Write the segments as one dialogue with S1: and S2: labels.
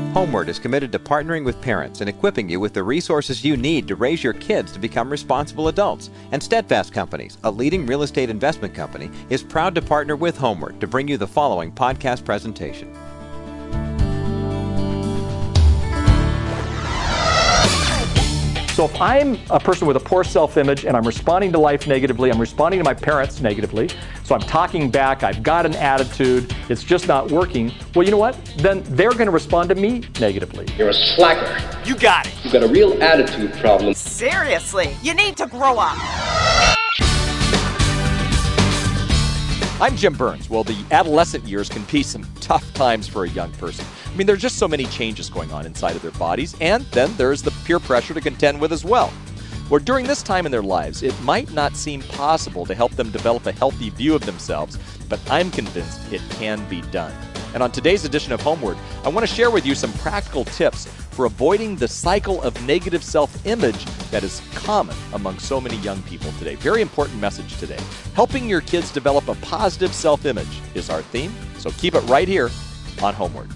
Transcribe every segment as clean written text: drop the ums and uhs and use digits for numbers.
S1: Homeward is committed to partnering with parents and equipping you with the resources you need to raise your kids to become responsible adults. And Steadfast Companies, a leading real estate investment company, is proud to partner with Homeward to bring you the following podcast presentation.
S2: So if I'm a person with a poor self-image and I'm responding to life negatively, I'm responding to my parents negatively, so I'm talking back, I've got an attitude, it's just not working, well, you know what? Then they're going to respond to me negatively.
S3: You're a slacker.
S4: You got it.
S3: You've got a real attitude problem.
S4: Seriously, you need to grow up.
S5: I'm Jim Burns. Well, the adolescent years can be some tough times for a young person. I mean, there's just so many changes going on inside of their bodies, and then there's the peer pressure to contend with as well. Where during this time in their lives, it might not seem possible to help them develop a healthy view of themselves, but I'm convinced it can be done. And on today's edition of Homeward, I want to share with you some practical tips for avoiding the cycle of negative self-image that is common among so many young people today. Very important message today. Helping your kids develop a positive self-image is our theme, so keep it right here on Homeward.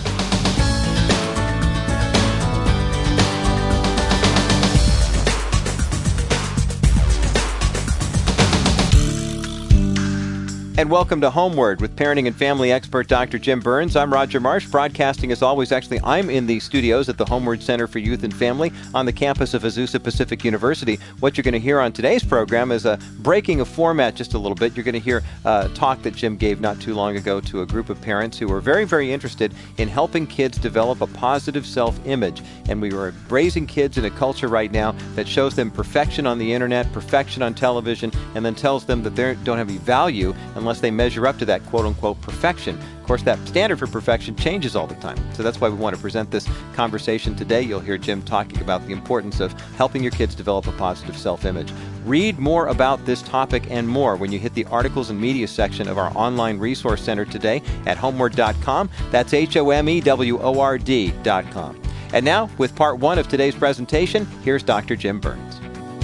S1: And welcome to Homeward with parenting and family expert Dr. Jim Burns. I'm Roger Marsh, broadcasting as always. Actually, I'm in the studios at the Homeward Center for Youth and Family on the campus of Azusa Pacific University. What you're going to hear on today's program is a breaking of format just a little bit. You're going to hear a talk that Jim gave not too long ago to a group of parents who were very, very interested in helping kids develop a positive self-image. And we are raising kids in a culture right now that shows them perfection on the internet, perfection on television, and then tells them that they don't have any value unless they measure up to that quote-unquote perfection. Of course, that standard for perfection changes all the time. So that's why we want to present this conversation today. You'll hear Jim talking about the importance of helping your kids develop a positive self-image. Read more about this topic and more when you hit the articles and media section of our online resource center today at homeward.com. That's HOMEWORD.com. And now, with part one of today's presentation, here's Dr. Jim Burns.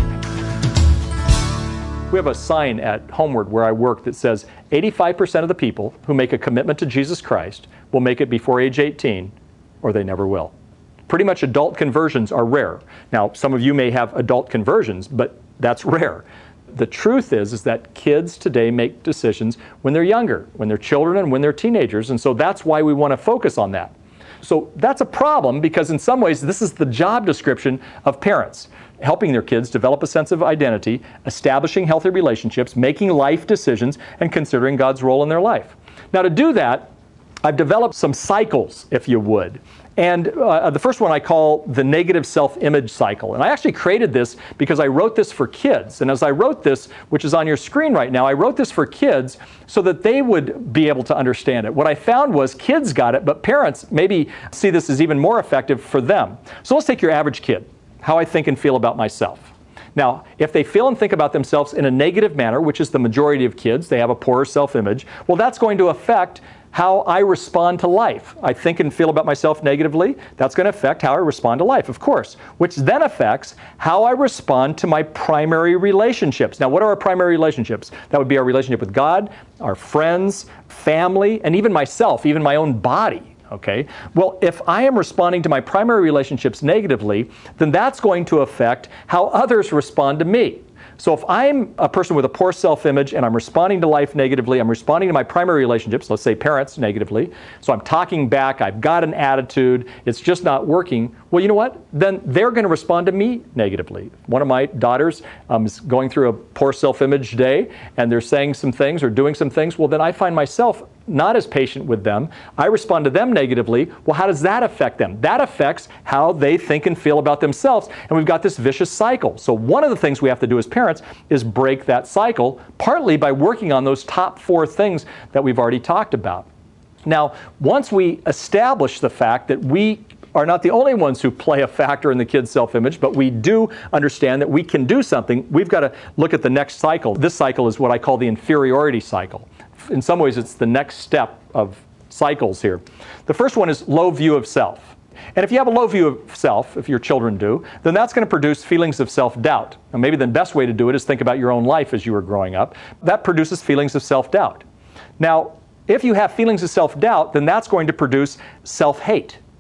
S2: We have a sign at Homeward where I work that says 85% of the people who make a commitment to Jesus Christ will make it before age 18, or they never will. Pretty much adult conversions are rare. Now, some of you may have adult conversions, but that's rare. The truth is that kids today make decisions when they're younger, when they're children and when they're teenagers, and so that's why we want to focus on that. So that's a problem because in some ways this is the job description of parents. Helping their kids develop a sense of identity, establishing healthy relationships, making life decisions, and considering God's role in their life. Now to do that, I've developed some cycles, if you would. And the first one I call the negative self-image cycle. And I actually created this because I wrote this for kids. And as I wrote this, which is on your screen right now, I wrote this for kids so that they would be able to understand it. What I found was kids got it, but parents maybe see this as even more effective for them. So let's take your average kid. How I think and feel about myself. Now, if they feel and think about themselves in a negative manner, which is the majority of kids, they have a poorer self-image, well, that's going to affect how I respond to life. I think and feel about myself negatively, that's going to affect how I respond to life, of course, which then affects how I respond to my primary relationships. Now, what are our primary relationships? That would be our relationship with God, our friends, family, and even myself, even my own body. Okay? Well, if I am responding to my primary relationships negatively, then that's going to affect how others respond to me. So if I'm a person with a poor self-image and I'm responding to life negatively, I'm responding to my primary relationships, let's say parents negatively, so I'm talking back, I've got an attitude, it's just not working, well, you know what? Then they're going to respond to me negatively. One of my daughters is going through a poor self-image day, and they're saying some things or doing some things, well, then I find myself not as patient with them. I respond to them negatively. Well, how does that affect them? That affects how they think and feel about themselves. And we've got this vicious cycle. So one of the things we have to do as parents is break that cycle, partly by working on those top 4 things that we've already talked about. Now, once we establish the fact that we are not the only ones who play a factor in the kid's self-image, but we do understand that we can do something, we've got to look at the next cycle. This cycle is what I call the inferiority cycle. In some ways, it's the next step of cycles here. The first one is low view of self. And if you have a low view of self, if your children do, then that's going to produce feelings of self-doubt. And maybe the best way to do it is think about your own life as you were growing up. That produces feelings of self-doubt. Now, if you have feelings of self-doubt, then that's going to produce self-hate.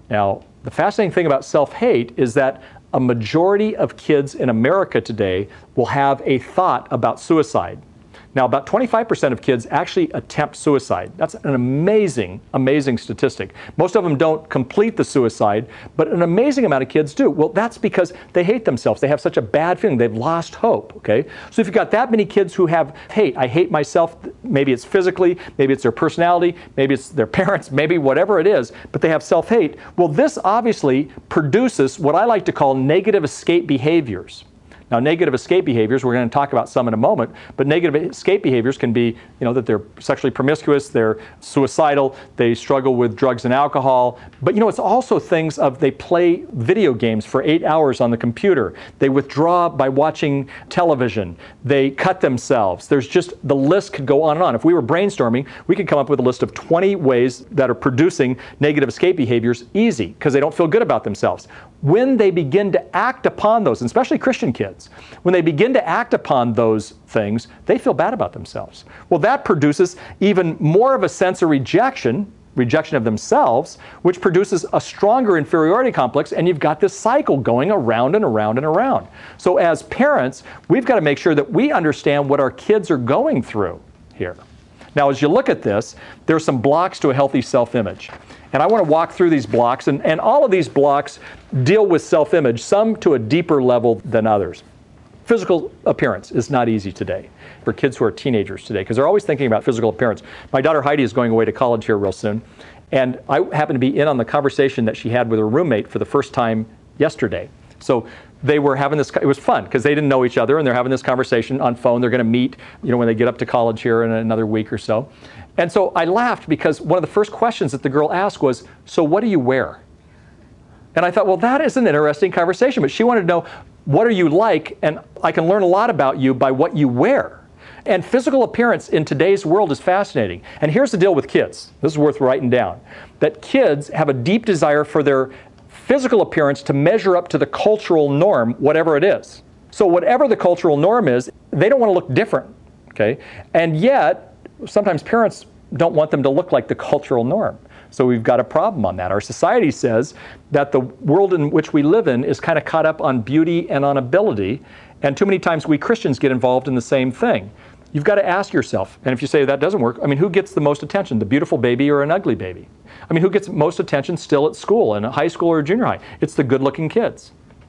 S2: Now, the fascinating thing about self-hate is that a majority of kids in America today will have a thought about suicide. Now, about 25% of kids actually attempt suicide. That's an amazing, amazing statistic. Most of them don't complete the suicide, but an amazing amount of kids do. Well, that's because they hate themselves. They have such a bad feeling. They've lost hope, okay? So if you've got that many kids who have hate, I hate myself, maybe it's physically, maybe it's their personality, maybe it's their parents, maybe whatever it is, but they have self-hate, well, this obviously produces what I like to call negative escape behaviors. Now, negative escape behaviors, we're going to talk about some in a moment, but negative escape behaviors can be, that they're sexually promiscuous, they're suicidal, they struggle with drugs and alcohol, but it's also things of they play video games for 8 hours on the computer, they withdraw by watching television, they cut themselves. There's just, the list could go on and on. If we were brainstorming, we could come up with a list of 20 ways that are producing negative escape behaviors easy, because they don't feel good about themselves. When they begin to act upon those, and especially Christian kids, when they begin to act upon those things, they feel bad about themselves. Well, that produces even more of a sense of rejection of themselves, which produces a stronger inferiority complex, and you've got this cycle going around and around and around. So as parents, we've got to make sure that we understand what our kids are going through here. Now, as you look at this, there are some blocks to a healthy self-image. And I want to walk through these blocks, and all of these blocks deal with self-image, some to a deeper level than others. Physical appearance is not easy today for kids who are teenagers today, because they're always thinking about physical appearance. My daughter Heidi is going away to college here real soon, and I happened to be in on the conversation that she had with her roommate for the first time yesterday. So they were having this, it was fun because they didn't know each other, and they're having this conversation on phone. They're going to meet, when they get up to college here in another week or so. And so I laughed because one of the first questions that the girl asked was, "So what do you wear?" And I thought, well, that is an interesting conversation, but she wanted to know, what are you like? And I can learn a lot about you by what you wear. And physical appearance in today's world is fascinating. And here's the deal with kids. This is worth writing down. That kids have a deep desire for their physical appearance to measure up to the cultural norm, whatever it is. So whatever the cultural norm is, they don't want to look different, okay? And yet, sometimes parents don't want them to look like the cultural norm. So we've got a problem on that. Our society says that the world in which we live in is kind of caught up on beauty and on ability, and too many times we Christians get involved in the same thing. You've got to ask yourself, and if you say that doesn't work, who gets the most attention, the beautiful baby or an ugly baby? Who gets most attention still at school, in high school or junior high? It's the good-looking kids.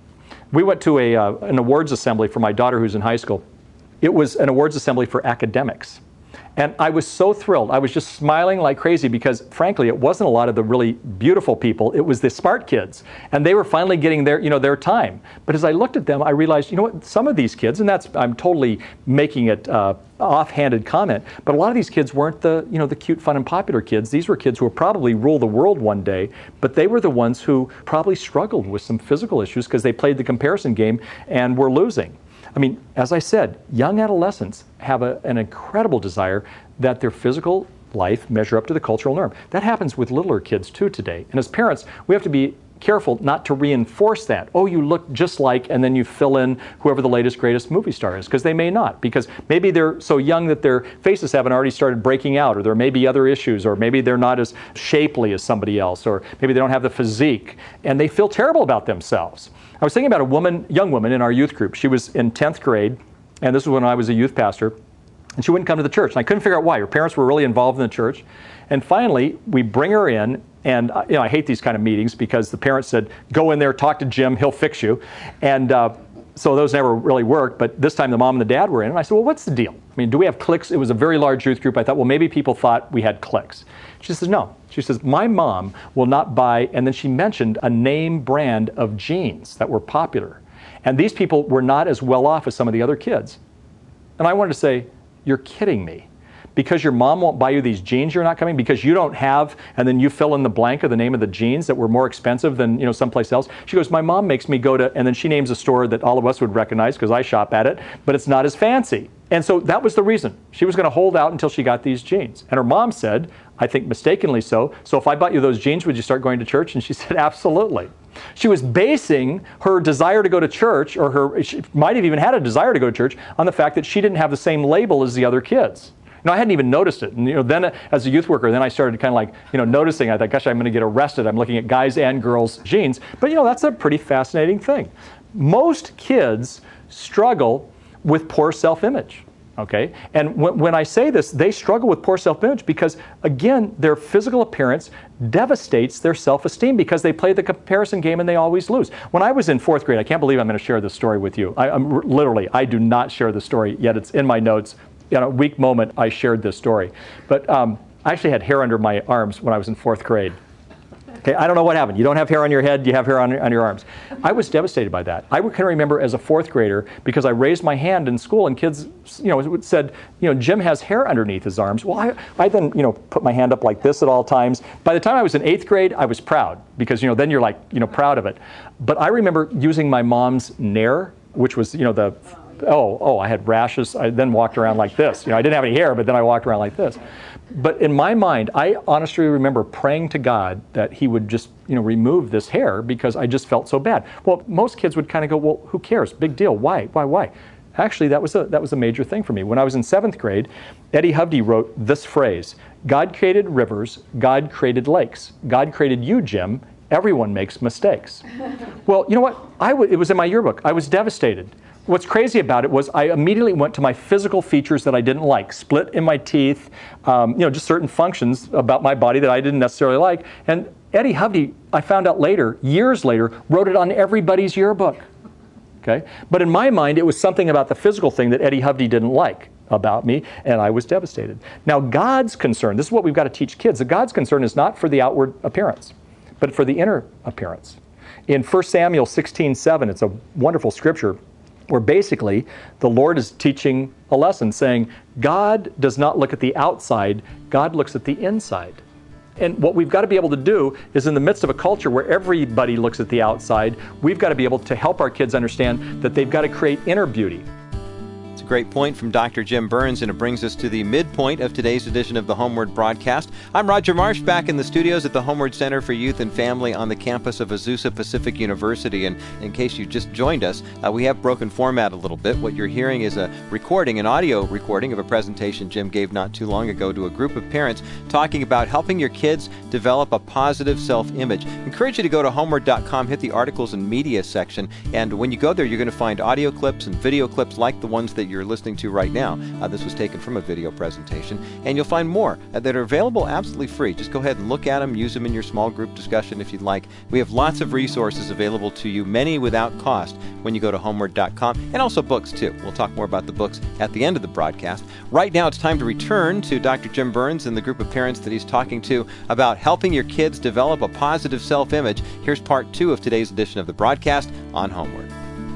S2: We went to an awards assembly for my daughter who's in high school. It was an awards assembly for academics. And I was so thrilled. I was just smiling like crazy because, frankly, it wasn't a lot of the really beautiful people. It was the smart kids. And they were finally getting their time. But as I looked at them, I realized, some of these kids, and I'm totally making it offhanded comment, but a lot of these kids weren't the cute, fun, and popular kids. These were kids who would probably rule the world one day, but they were the ones who probably struggled with some physical issues because they played the comparison game and were losing. As I said, young adolescents have an incredible desire that their physical life measure up to the cultural norm. That happens with littler kids too today. And as parents, we have to be careful not to reinforce that. Oh, you look just like, and then you fill in whoever the latest, greatest movie star is, because they may not. Because maybe they're so young that their faces haven't already started breaking out, or there may be other issues, or maybe they're not as shapely as somebody else, or maybe they don't have the physique, and they feel terrible about themselves. I was thinking about a young woman in our youth group. She was in 10th grade, and this was when I was a youth pastor, and she wouldn't come to the church. And I couldn't figure out why. Her parents were really involved in the church. And finally, we bring her in, and I hate these kind of meetings because the parents said, go in there, talk to Jim, he'll fix you. And so those never really worked, but this time the mom and the dad were in, and I said, well, what's the deal? Do we have cliques? It was a very large youth group. I thought, well, maybe people thought we had cliques. She says, no. She says, my mom will not buy, and then she mentioned a name brand of jeans that were popular. And these people were not as well off as some of the other kids. And I wanted to say, you're kidding me. Because your mom won't buy you these jeans, you're not coming? Because you don't have, and then you fill in the blank of the name of the jeans that were more expensive than someplace else? She goes, my mom makes me go to, and then she names a store that all of us would recognize because I shop at it, but it's not as fancy. And so that was the reason. She was going to hold out until she got these jeans. And her mom said, I think mistakenly so if I bought you those jeans, would you start going to church? And she said, absolutely. She was basing her desire to go to church, or she might have even had a desire to go to church, on the fact that she didn't have the same label as the other kids. No, I hadn't even noticed it. And then as a youth worker, then I started kind of like, noticing. I thought, gosh, I'm going to get arrested. I'm looking at guys and girls' genes. But that's a pretty fascinating thing. Most kids struggle with poor self-image. Okay, and when I say this, they struggle with poor self-image because, again, their physical appearance devastates their self-esteem because they play the comparison game and they always lose. When I was in 4th grade, I can't believe I'm going to share this story with you. I do not share the story, yet it's in my notes. A weak moment, I shared this story. But I actually had hair under my arms when I was in 4th grade. Okay, I don't know what happened. You don't have hair on your head, you have hair on your arms. I was devastated by that. I can remember as a 4th grader, because I raised my hand in school and kids said, Jim has hair underneath his arms. Well, I then put my hand up like this at all times. By the time I was in 8th grade, I was proud because then you're like proud of it. But I remember using my mom's Nair, which was I had rashes. I then walked around like this. I didn't have any hair, but then I walked around like this. But in my mind, I honestly remember praying to God that He would just, remove this hair because I just felt so bad. Well, most kids would kind of go, well, who cares? Big deal. Why? Actually, that was a major thing for me. When I was in 7th grade, Eddie Hovde wrote this phrase: God created rivers, God created lakes. God created you, Jim. Everyone makes mistakes. Well, you know what? It was in my yearbook. I was devastated. What's crazy about it was I immediately went to my physical features that I didn't like. Split in my teeth, just certain functions about my body that I didn't necessarily like. And Eddie Hovde, I found out later, years later, wrote it on everybody's yearbook. Okay? But in my mind, it was something about the physical thing that Eddie Hovde didn't like about me, and I was devastated. Now, God's concern, this is what we've got to teach kids, that God's concern is not for the outward appearance, but for the inner appearance. In 1 Samuel 16:7, it's a wonderful scripture, where basically the Lord is teaching a lesson saying, God does not look at the outside, God looks at the inside. And what we've got to be able to do is, in the midst of a culture where everybody looks at the outside, we've got to be able to help our kids understand that they've got to create inner beauty.
S1: It's a great point from Dr. Jim Burns, and it brings us to the midpoint of today's edition of the Homeward broadcast. I'm Roger Marsh, back in the studios at the Homeward Center for Youth and Family on the campus of Azusa Pacific University. And in case you just joined us, we have broken format a little bit. What you're hearing is an audio recording of a presentation Jim gave not too long ago to a group of parents talking about helping your kids develop a positive self-image. I encourage you to go to homeward.com, hit the articles and media section, and when you go there, you're going to find audio clips and video clips like the ones that you're listening to right now. This was taken from a video presentation, and you'll find more that are available absolutely free. Just go ahead and look at them, use them in your small group discussion if you'd like. We have lots of resources available to you, many without cost, when you go to homeward.com, and also books too. We'll talk more about the books at the end of the broadcast. Right now, it's time to return to Dr. Jim Burns and the group of parents that he's talking to about helping your kids develop a positive self-image. Here's part 2 of today's edition of the broadcast on Homeward.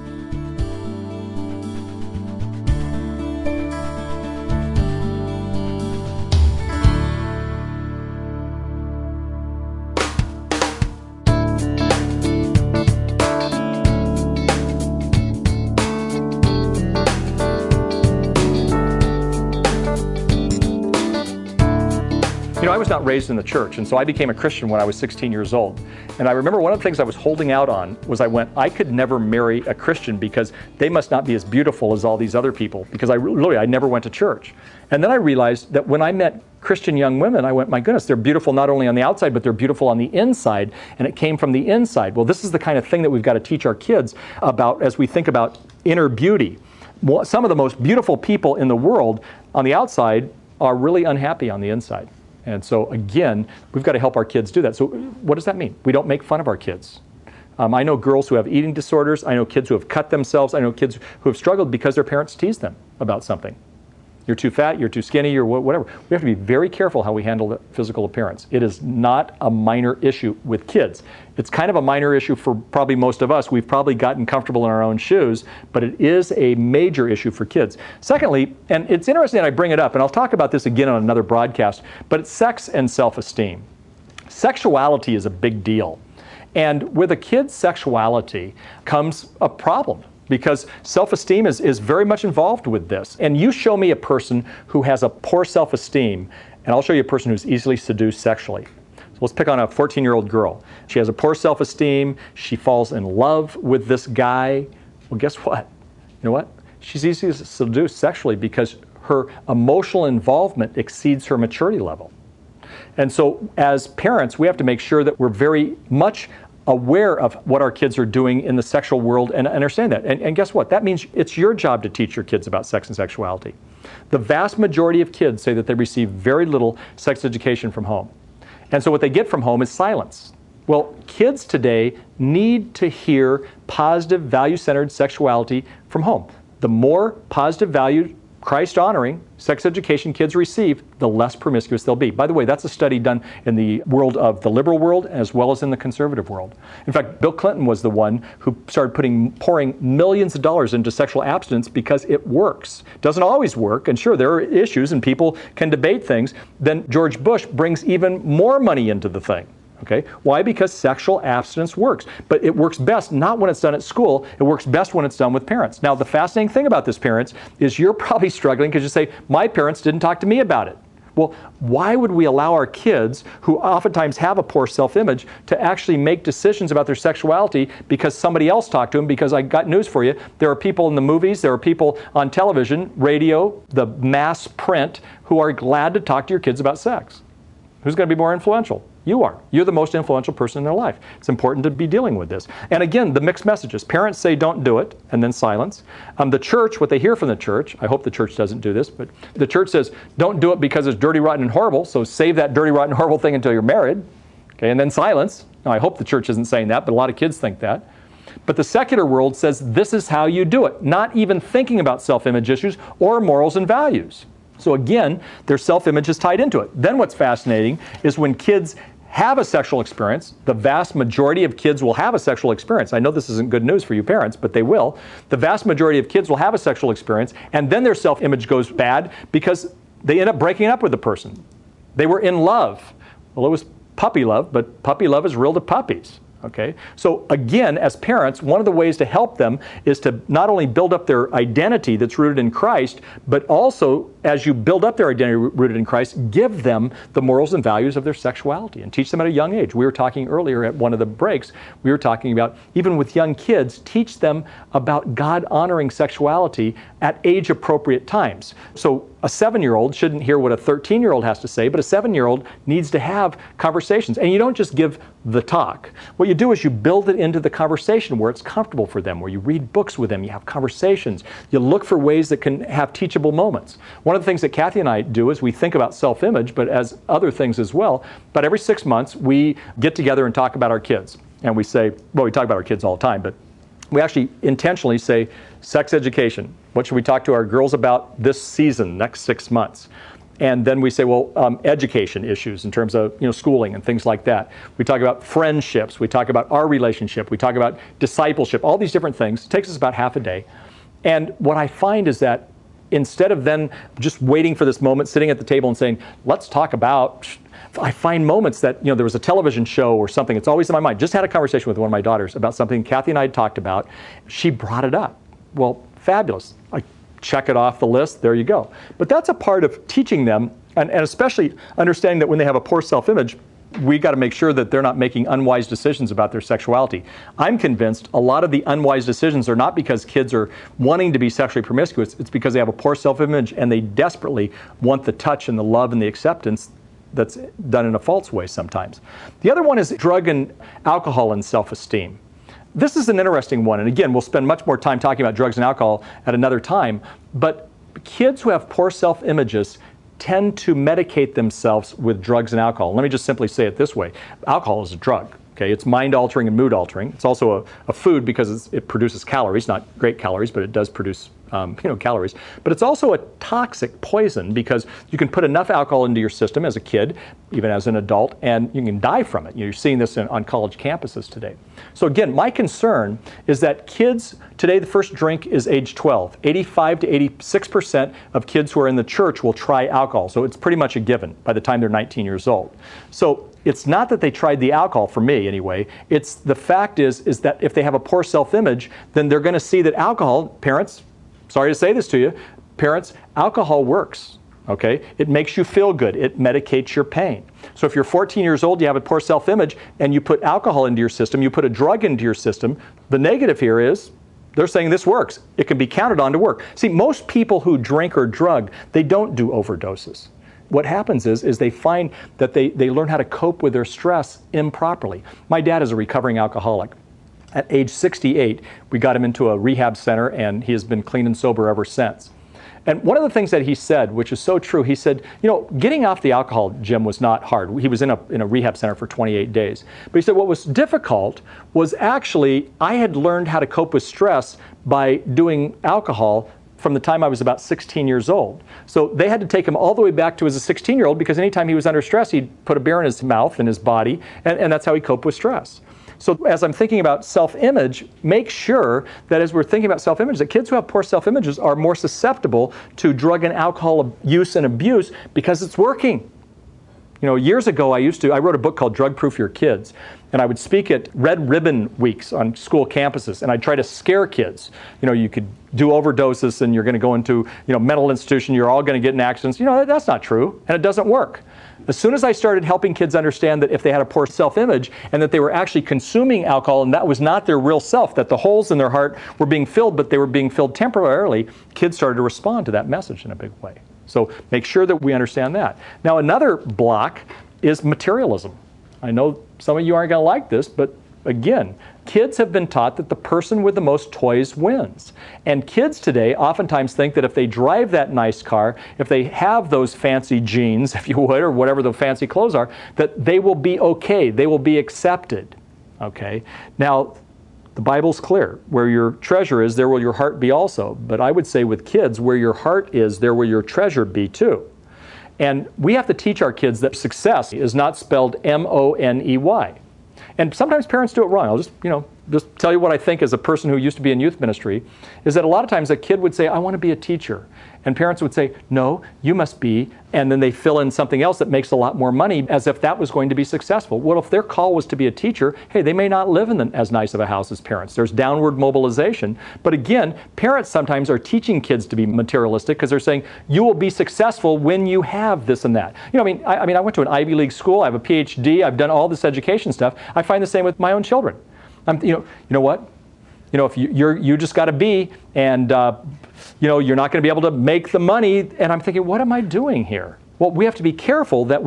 S2: I was not raised in the church, and so I became a Christian when I was 16 years old. And I remember one of the things I was holding out on was I could never marry a Christian because they must not be as beautiful as all these other people, because I never went to church. And then I realized that when I met Christian young women, I went, my goodness, they're beautiful not only on the outside, but they're beautiful on the inside, and it came from the inside. Well, this is the kind of thing that we've got to teach our kids about as we think about inner beauty. Some of the most beautiful people in the world on the outside are really unhappy on the inside. And so, again, we've got to help our kids do that. So what does that mean? We don't make fun of our kids. I know girls who have eating disorders. I know kids who have cut themselves. I know kids who have struggled because their parents tease them about something. You're too fat, you're too skinny, you're whatever. We have to be very careful how we handle the physical appearance. It is not a minor issue with kids. It's kind of a minor issue for probably most of us. We've probably gotten comfortable in our own shoes, but it is a major issue for kids. Secondly, and it's interesting that I bring it up, and I'll talk about this again on another broadcast, but it's sex and self-esteem. Sexuality is a big deal. And with a kid's sexuality comes a problem, because self-esteem is very much involved with this. And you show me a person who has a poor self-esteem, and I'll show you a person who's easily seduced sexually. So let's pick on a 14-year-old girl. She has a poor self-esteem. She falls in love with this guy. Well, guess what? You know what? She's easily seduced sexually because her emotional involvement exceeds her maturity level. And so as parents, we have to make sure that we're very much aware of what our kids are doing in the sexual world and understand that. And guess what? That means it's your job to teach your kids about sex and sexuality. The vast majority of kids say that they receive very little sex education from home. And so what they get from home is silence. Well, kids today need to hear positive, value-centered sexuality from home. The more positive, value, Christ-honoring sex education kids receive, the less promiscuous they'll be. By the way, that's a study done in the world of the liberal world as well as in the conservative world. In fact, Bill Clinton was the one who started pouring millions of dollars into sexual abstinence because it works. Doesn't always work, and sure, there are issues and people can debate things. Then George Bush brings even more money into the thing. Okay? Why? Because sexual abstinence works. But it works best not when it's done at school. It works best when it's done with parents. Now, the fascinating thing about this, parents, is you're probably struggling because you say, my parents didn't talk to me about it. Well, why would we allow our kids, who oftentimes have a poor self-image, to actually make decisions about their sexuality because somebody else talked to them? Because I got news for you. There are people in the movies, there are people on television, radio, the mass print, who are glad to talk to your kids about sex. Who's going to be more influential? You are. You're the most influential person in their life. It's important to be dealing with this. And again, the mixed messages. Parents say don't do it, and then silence. The church, what they hear from the church, I hope the church doesn't do this, but the church says don't do it because it's dirty, rotten, and horrible, so save that dirty, rotten, horrible thing until you're married. Okay, and then silence. Now, I hope the church isn't saying that, but a lot of kids think that. But the secular world says this is how you do it, not even thinking about self-image issues or morals and values. So again, their self-image is tied into it. Then what's fascinating is when kids have a sexual experience, the vast majority of kids will have a sexual experience. I know this isn't good news for you parents, but they will. The vast majority of kids will have a sexual experience, and then their self-image goes bad because they end up breaking up with the person. They were in love. Well, it was puppy love, but puppy love is real to puppies. Okay? So again, as parents, one of the ways to help them is to not only build up their identity that's rooted in Christ, but also, as you build up their identity rooted in Christ, give them the morals and values of their sexuality and teach them at a young age. We were talking earlier at one of the breaks, we were talking about, even with young kids, teach them about God-honoring sexuality at age-appropriate times. So a 7-year-old shouldn't hear what a 13-year-old has to say, but a 7-year-old needs to have conversations. And you don't just give the talk. What you do is you build it into the conversation where it's comfortable for them, where you read books with them, you have conversations, you look for ways that can have teachable moments. One of the things that Kathy and I do is we think about self-image, but as other things as well. But every 6 months, we get together and talk about our kids. And we say, well, we talk about our kids all the time, but we actually intentionally say, sex education. What should we talk to our girls about this season, next 6 months? And then we say, well, education issues in terms of schooling and things like that. We talk about friendships. We talk about our relationship. We talk about discipleship, all these different things. It takes us about half a day. And what I find is that instead of then just waiting for this moment, sitting at the table and saying, let's talk about, I find moments that, there was a television show or something, it's always in my mind. Just had a conversation with one of my daughters about something Kathy and I had talked about. She brought it up. Well, fabulous. I check it off the list, there you go. But that's a part of teaching them, and especially understanding that when they have a poor self-image, we got to make sure that they're not making unwise decisions about their sexuality. I'm convinced a lot of the unwise decisions are not because kids are wanting to be sexually promiscuous, it's because they have a poor self-image and they desperately want the touch and the love and the acceptance that's done in a false way sometimes. The other one is drug and alcohol and self-esteem. This is an interesting one, and again, we'll spend much more time talking about drugs and alcohol at another time, but kids who have poor self-images tend to medicate themselves with drugs and alcohol. Let me just simply say it this way. Alcohol is a drug. Okay, it's mind-altering and mood-altering. It's also a food because it produces calories, not great calories, but it does produce calories. But it's also a toxic poison because you can put enough alcohol into your system as a kid, even as an adult, and you can die from it. You're seeing this on college campuses today. So again, my concern is that kids, today the first drink is age 12. 85 to 86% of kids who are in the church will try alcohol. So it's pretty much a given by the time they're 19 years old. So it's not that they tried the alcohol, for me anyway. It's the fact is that if they have a poor self-image, then they're going to see that alcohol, parents, sorry to say this to you, parents, alcohol works. Okay? It makes you feel good. It medicates your pain. So if you're 14 years old, you have a poor self-image, and you put alcohol into your system, you put a drug into your system, the negative here is They're saying this works. It can be counted on to work. See, most people who drink or drug, they don't do overdoses. What happens is they find that they learn how to cope with their stress improperly. My dad is a recovering alcoholic. At age 68, we got him into a rehab center, and he has been clean and sober ever since. And one of the things that he said, which is so true, he said, getting off the alcohol, Jim, was not hard. He was in a rehab center for 28 days. But he said what was difficult was actually I had learned how to cope with stress by doing alcohol from the time I was about 16 years old. So they had to take him all the way back to as a 16-year-old because anytime he was under stress, he'd put a beer in his mouth and his body, and that's how he coped with stress. So as I'm thinking about self-image, make sure that as we're thinking about self-image, that kids who have poor self-images are more susceptible to drug and alcohol use and abuse because it's working. Years ago, I wrote a book called Drug Proof Your Kids, and I would speak at Red Ribbon Weeks on school campuses, and I'd try to scare kids. You could do overdoses, and you're going to go into, mental institution, you're all going to get in accidents. That's not true, and it doesn't work. As soon as I started helping kids understand that if they had a poor self-image and that they were actually consuming alcohol and that was not their real self, that the holes in their heart were being filled, but they were being filled temporarily, kids started to respond to that message in a big way. So make sure that we understand that. Now, another block is materialism. I know some of you aren't going to like this, but again, kids have been taught that the person with the most toys wins. And kids today oftentimes think that if they drive that nice car, if they have those fancy jeans, if you would, or whatever the fancy clothes are, that they will be okay, they will be accepted. Okay? Now, the Bible's clear. Where your treasure is, there will your heart be also. But I would say with kids, where your heart is, there will your treasure be too. And we have to teach our kids that success is not spelled M-O-N-E-Y. And sometimes parents do it wrong. I'll just tell you what I think as a person who used to be in youth ministry, is that a lot of times a kid would say, I want to be a teacher. And parents would say, no, you must be, and then they fill in something else that makes a lot more money as if that was going to be successful. Well, if their call was to be a teacher, hey, they may not live in as nice of a house as parents. There's downward mobilization. But again, parents sometimes are teaching kids to be materialistic because they're saying, you will be successful when you have this and that. I went to an Ivy League school, I have a PhD, I've done all this education stuff. I find the same with my own children. You know what? If you just got to be, and you're not going to be able to make the money. And I'm thinking, what am I doing here? Well, we have to be careful that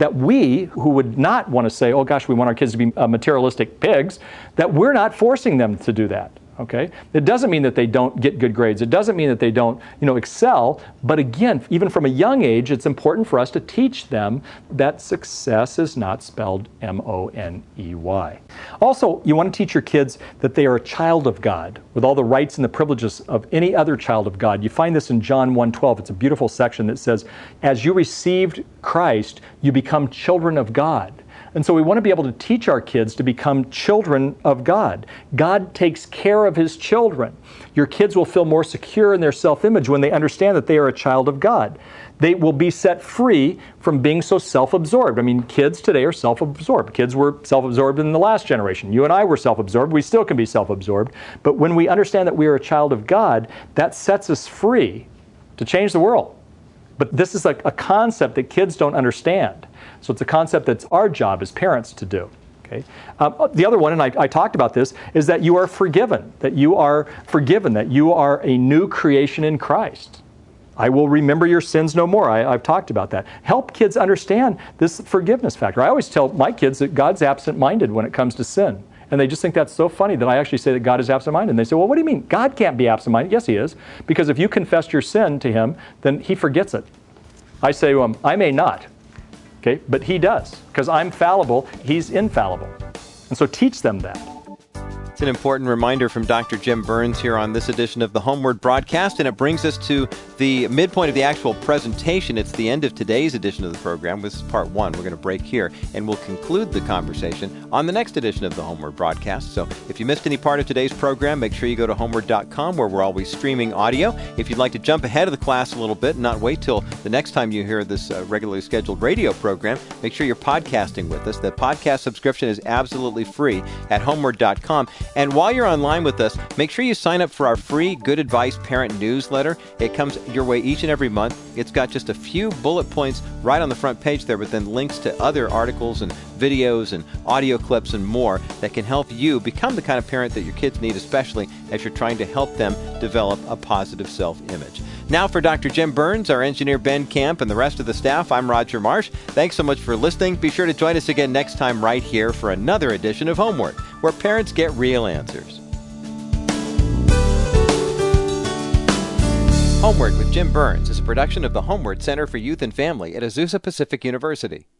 S2: we who would not want to say, oh gosh, we want our kids to be materialistic pigs, that we're not forcing them to do that. Okay? It doesn't mean that they don't get good grades. It doesn't mean that they don't, excel. But again, even from a young age, it's important for us to teach them that success is not spelled M-O-N-E-Y. Also, you want to teach your kids that they are a child of God with all the rights and the privileges of any other child of God. You find this in John 1:12. It's a beautiful section that says, as you received Christ, you become children of God. And so we want to be able to teach our kids to become children of God. God takes care of His children. Your kids will feel more secure in their self-image when they understand that they are a child of God. They will be set free from being so self-absorbed. Kids today are self-absorbed. Kids were self-absorbed in the last generation. You and I were self-absorbed. We still can be self-absorbed. But when we understand that we are a child of God, that sets us free to change the world. But this is a concept that kids don't understand. So it's a concept that's our job as parents to do. Okay? The other one, and I talked about this, is that you are forgiven, that you are a new creation in Christ. I will remember your sins no more. I've talked about that. Help kids understand this forgiveness factor. I always tell my kids that God's absent-minded when it comes to sin. And they just think that's so funny that I actually say that God is absent-minded. And they say, well, what do you mean? God can't be absent-minded. Yes, He is. Because if you confess your sin to Him, then He forgets it. I say to Him, I may not. Okay, but He does. Because I'm fallible, He's infallible. And so teach them that.
S1: It's an important reminder from Dr. Jim Burns here on this edition of the Homeward Broadcast, and it brings us to the midpoint of the actual presentation. It's the end of today's edition of the program. This is part one. We're going to break here, and we'll conclude the conversation on the next edition of the Homeward Broadcast. So if you missed any part of today's program, make sure you go to homeward.com, where we're always streaming audio. If you'd like to jump ahead of the class a little bit and not wait till the next time you hear this regularly scheduled radio program, make sure you're podcasting with us. The podcast subscription is absolutely free at homeward.com. And while you're online with us, make sure you sign up for our free Good Advice Parent newsletter. It comes your way each and every month. It's got just a few bullet points right on the front page there, but then links to other articles and videos and audio clips and more that can help you become the kind of parent that your kids need, especially as you're trying to help them develop a positive self-image. Now for Dr. Jim Burns, our engineer Ben Camp, and the rest of the staff, I'm Roger Marsh. Thanks so much for listening. Be sure to join us again next time right here for another edition of Homeward, where parents get real answers. Homeward with Jim Burns is a production of the Homeward Center for Youth and Family at Azusa Pacific University.